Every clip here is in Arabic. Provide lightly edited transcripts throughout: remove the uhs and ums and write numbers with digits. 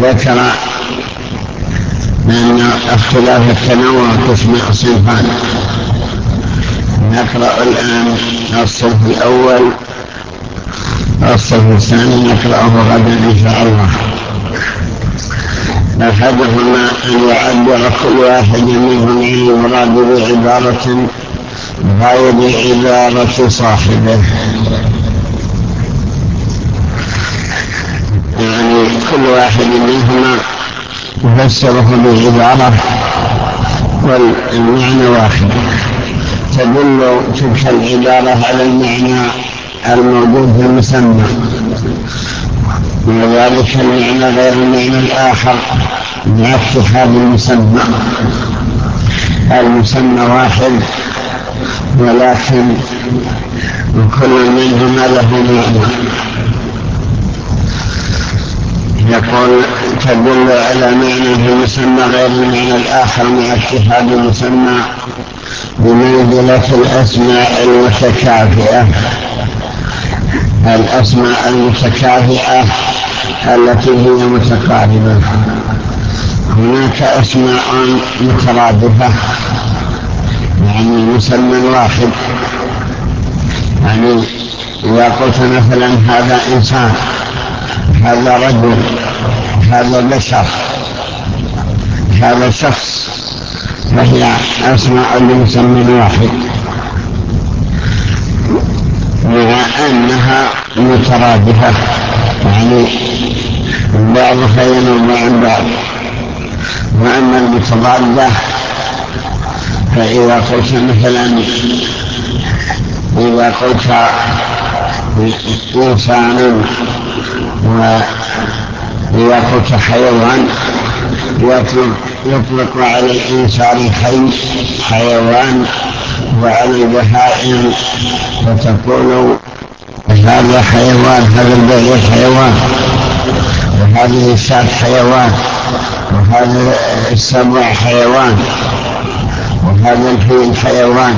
ذكر أن اختلاف التنوع قسم صنفان. نقرأ الآن الصنف الأول، الصنف الثاني نقرأه غدا إن شاء الله. أحدهما أن يعبر كل واحد منهم عن المراد بعبارة غير عبارة صاحبه، يعني كل واحد منهما يفسره بعبارة والمعنى واحد، تدل تلك العبارة على المعنى الموجود في المسمى، وذلك المعنى غير المعنى الآخر مع اتحاد المسمى واحد، ولكن كل منهما له معنى. يقول تدل على معنى في المسمى غير المعنى الآخر مع اتحاد المسمى بمنزلة الأسماء المتكافئة، الأسماء المتكافئة التي هي متقاربة. هناك أسماء مترادفة، يعني مسمى واحد، يعني إذا قلت مثلا هذا إنسان، هذا رجل، هذا بشر، هذا شخص، فهي أسماء لمسمى واحد مع أنها مترادفة، يعني بعضها ينوب عن بعض. وأما المتضادة فإذا قلت مثلا، إذا قلت إنسان وإذا قلت حيوان يطلق على الإنسان حيوان، وعلى البهائم فتقول هذا حيوان، هذا البعير حيوان، وهذه الشاة حيوان، وهذا السبع حيوان، وهذا الفيل حيوان.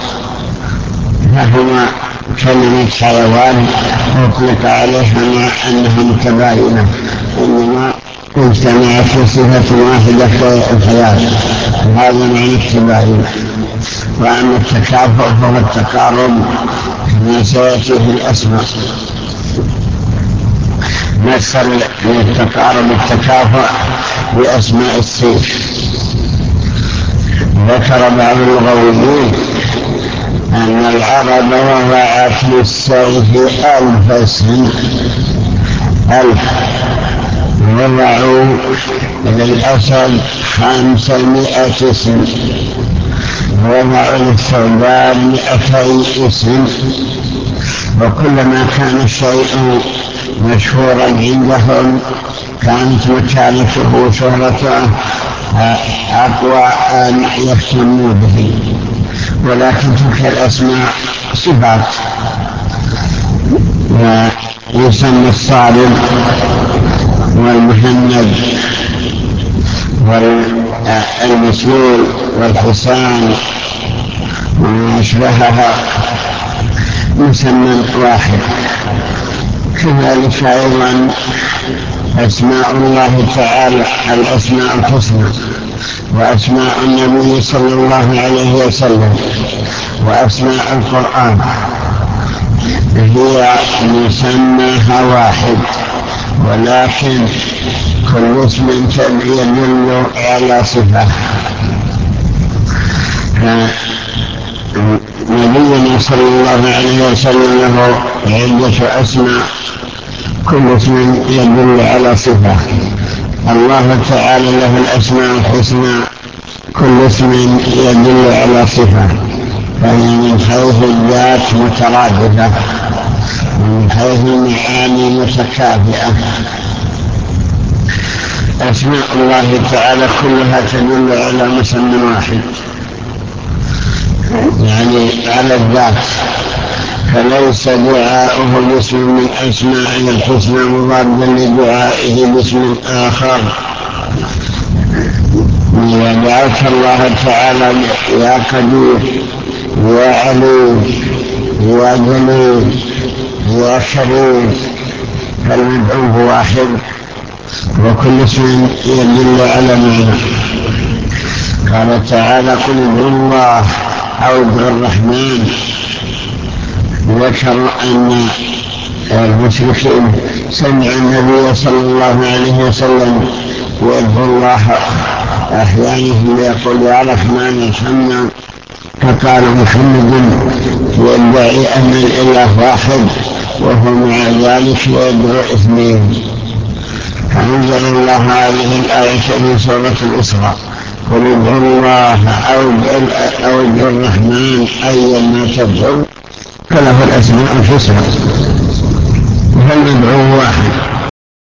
فهما كلمة حيوان أطلق عليها مع أنها متباينة، إنما اجتمعت في صفة واحدة في الحياة، وهذا معنى التباين. وأما التكافؤ فهو التقارب كما سيأتي في الأسماء. مثل للتقارب التكافؤ بأسماء السيف. ذكر بعض اللغويين أن العرب وضعت للسيف 1000 اسم، 1000. وضعوا للأسد 500 اسم، وضعوا للثعبان 200 اسم. وكلما كان الشيء مشهورا عندهم كانت مكانته وشهرته أقوى أن يهتموا به. ولكن تلك الأسماء صفات، ويسمى الصارم والمهند والمسلول والحصان وما أشبهها مسمى واحد. كذلك أيضا أسماء الله تعالى الأسماء الحسنى، وأسماء النبي صلى الله عليه وسلم، وأسماء القرآن هي مسماها واحد، ولكن كل اسم يدل على صفة. نبينا صلى الله عليه وسلم له عدة أسماء، كل اسم يدل على صفة. الله تعالى له الأسماء الحسنى، كل اسم يدل على صفة، فهي من حيث الذات مترادفة، من حيث المعاني متكافئة. أسماء الله تعالى كلها تدل على مسمى واحد، يعني على الذات، فليس دعاؤه باسم من أسمائه الحسنى مضادا لدعائه باسم آخر. إذا دعوت الله تعالى يا قدير، يا عليم، يا جليل، يا كريم، فالمدعو واحد، وكل اسم يدل على معنى. قال تعالى قل ادعوا الله أو ادعوا الرحمن. ذكر أن المشركين سمع النبي صلى الله عليه وسلم يدعو الله أحيانه يقول يا رحمن ارحمنا، فقال محمد يدعي أن الإله واحد وهو مع ذلك يدعو اثنين. فأنزل الله هذه الآية في سورة الإسراء قل ادعوا الله أو ادعوا الرحمن أيا ما تدعوا فله الأسماء الحسنى، فالمدعو واحد.